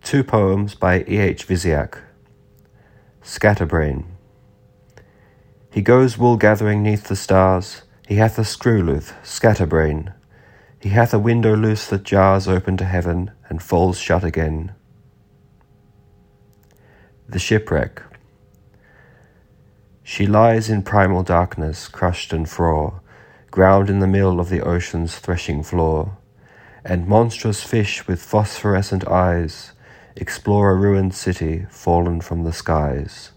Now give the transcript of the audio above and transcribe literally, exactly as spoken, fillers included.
Two poems by E. H. Visiak. Scatterbrain. He goes wool-gathering neath the stars, he hath a screw-loose, scatterbrain. He hath a window loose that jars open to heaven and falls shut again. The shipwreck. She lies in primal darkness, crushed and frore, ground in the mill of the ocean's threshing floor, and monstrous fish with phosphorescent eyes explore a ruined city fallen from the skies.